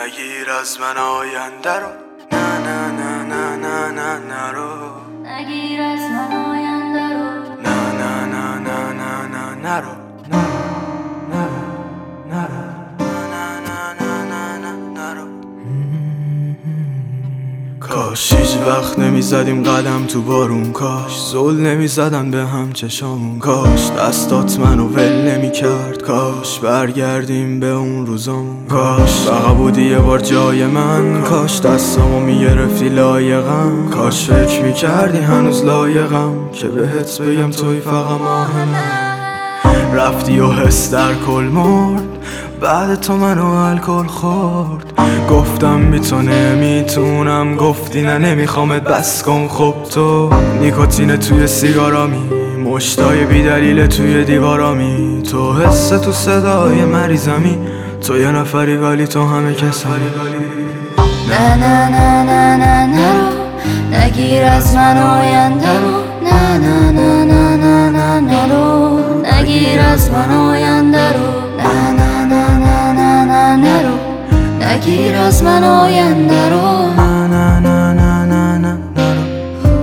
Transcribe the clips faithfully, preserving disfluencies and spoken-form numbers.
نگیر از من آینده رو، نه نه نه نه نه نه نه رو، نگیر از من آینده رو، نه نه نه نه نه نه نه رو، نه نه نه کاش هیچ وقت نمیزدیم قدم تو بارون، کاش زل نمیزدن به هم چشامون، کاش دستات منو ول نمیکرد، کاش برگردیم به اون روزامون، کاش فقط بودی یه بار جای من، کاش دستامو میگرفتی لایقم، کاش فکر میکردی هنوز لایقم که بهت بگم توی فقط ماه من. رفتی و حس در کل مرد، بعد تو منو الکل خورد، گفتم بی تو نمیتونم، گفتی نه نمیخوامت بس کن. خب تو نیکوتین توی سیگارامی، مشتای بی دلیل توی دیوارامی، تو حس تو صدای مریضمی، تو یه نفری ولی تو همه کسانی. نه نه نه نه نه نه رو، نگیر از من آینده رو، نه نه نه نه نه نه نه رو، نگیر از من آینده رو، نه نه نه نه نه نه نه رو، نگیر از من آینده رو، نه نه نه نه نه نه نه رو.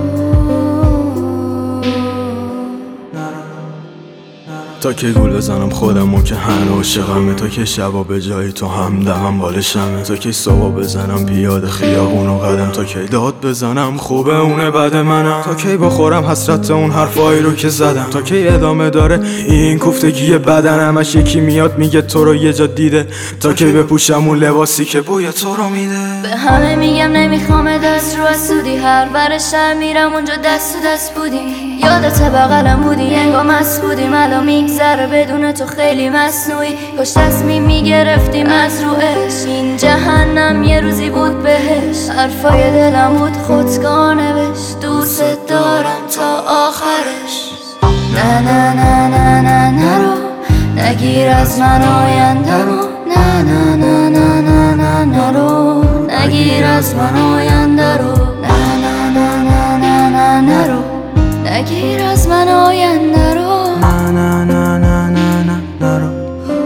تا که گول بزنم خودمو که هنو عاشقمه، تا که شبا به جایی تو همدمم بالشمه، تا که صبح بزنم پیاده خیابونو قدم، تا که داد بزنم خوبه اونه بد منم، تا کی بخورم حسرت اون حرفایی رو که زدم، تا کی ادامه داره این کوفتگی بدن، همش یکی میاد میگه تو رو یه جا دیده، تا کی بپوشم اون لباسی که بوی تو رو میده. به همه میگم نمیخوام دست رو اسودی، هر ور شهر میرم اونجا دست تو دست بودی، یادت بغلم بودی انگار مست بودیم، الان میگذره بدون تو خیلی مصنوعی، کاش تصمیم میگرفتیم از رو عشق، این جهنم یه روزی بود بهش، حرفای دلم بود خودکار نوشت، دوست دارم تا آخرش، نه نه نه نه نه نه رو، نگیر از من آینده رو، نه نه نه نه نه نه نه رو، نگیر از من آینده رو، نه نه نه نه نه نه نه رو، نگیر از من آینده رو، نه نه نه نه نه نه نه رو.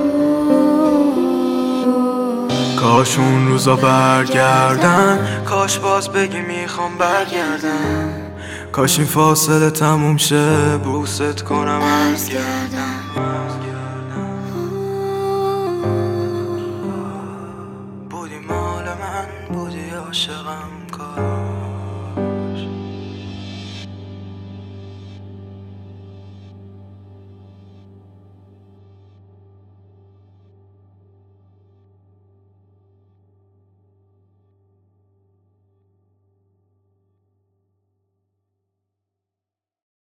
کاش اون روزا برگردن، کاش باز بگی میخوام برگردم، کاش این فاصله تموم شه بوست کنم از گردن.